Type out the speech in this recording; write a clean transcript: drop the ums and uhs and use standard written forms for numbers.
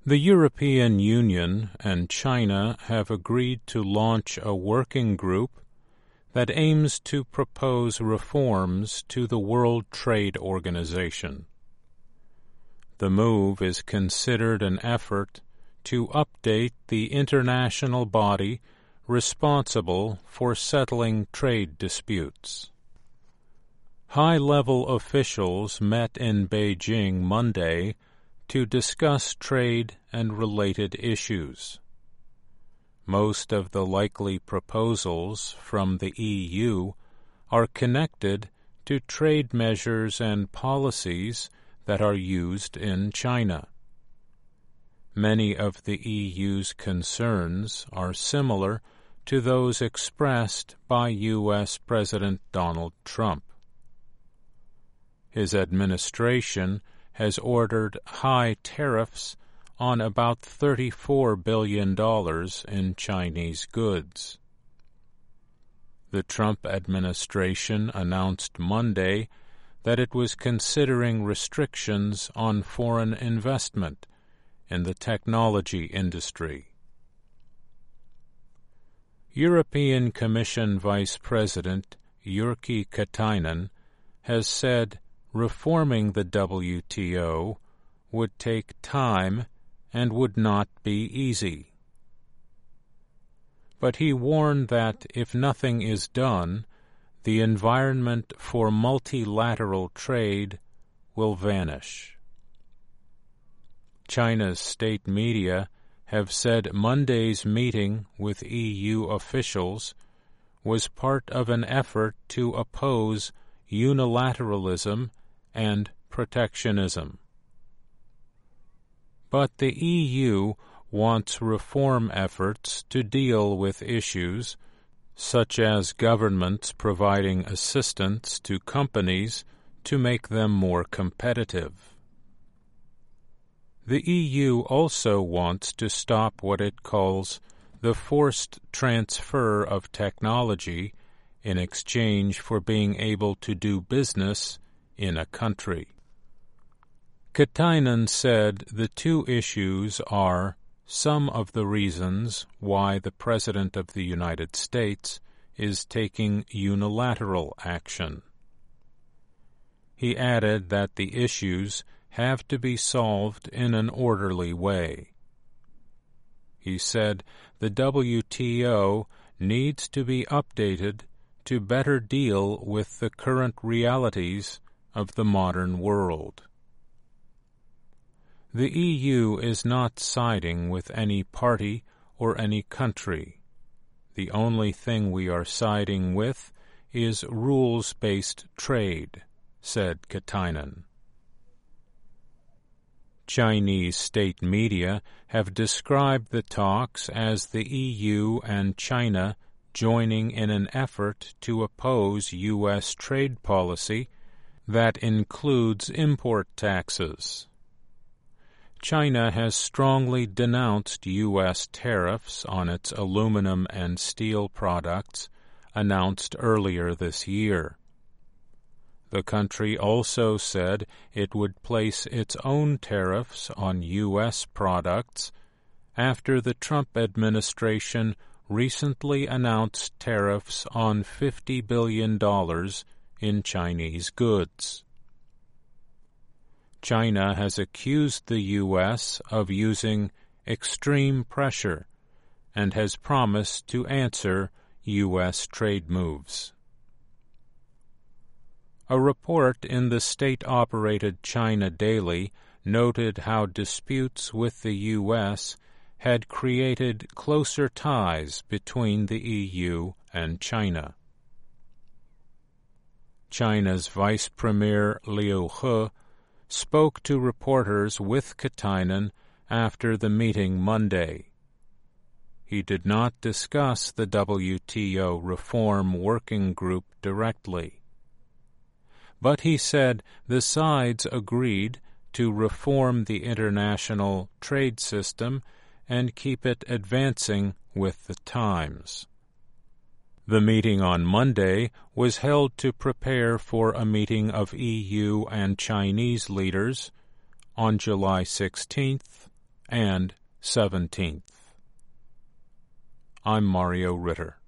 The European Union and China have agreed to launch a working group that aims to propose reforms to the World Trade Organization. The move is considered an effort to update the international body responsible for settling trade disputes. High-level officials met in Beijing Monday to discuss trade and related issues. Most of the likely proposals from the EU are connected to trade measures and policies that are used in China. Many of the EU's concerns are similar to those expressed by U.S. President Donald Trump. His administration has ordered high tariffs on about $34 billion in Chinese goods. The Trump administration announced Monday that it was considering restrictions on foreign investment in the technology industry. European Commission Vice President Jyrki Katainen has said reforming the WTO would take time and would not be easy. But he warned that if nothing is done, the environment for multilateral trade will vanish. China's state media have said Monday's meeting with EU officials was part of an effort to oppose unilateralism and protectionism. But the EU wants reform efforts to deal with issues such as governments providing assistance to companies to make them more competitive. The EU also wants to stop what it calls the forced transfer of technology in exchange for being able to do business in a country. Katainen said the two issues are some of the reasons why the President of the United States is taking unilateral action. He added that the issues have to be solved in an orderly way. He said the WTO needs to be updated to better deal with the current realities of the modern world. The EU is not siding with any party or any country. The only thing we are siding with is rules-based trade, said Katainen. Chinese state media have described the talks as the EU and China joining in an effort to oppose U.S. trade policy that includes import taxes. China has strongly denounced U.S. tariffs on its aluminum and steel products announced earlier this year. The country also said it would place its own tariffs on U.S. products after the Trump administration recently announced tariffs on $50 billion in Chinese goods. China has accused the U.S. of using extreme pressure and has promised to answer U.S. trade moves. A report in the state-operated China Daily noted how disputes with the U.S. had created closer ties between the EU and China. China's Vice Premier Liu He spoke to reporters with Katainen after the meeting Monday. He did not discuss the WTO reform working group directly, but he said the sides agreed to reform the international trade system and keep it advancing with the times. The meeting on Monday was held to prepare for a meeting of EU and Chinese leaders on July 16th and 17th. I'm Mario Ritter.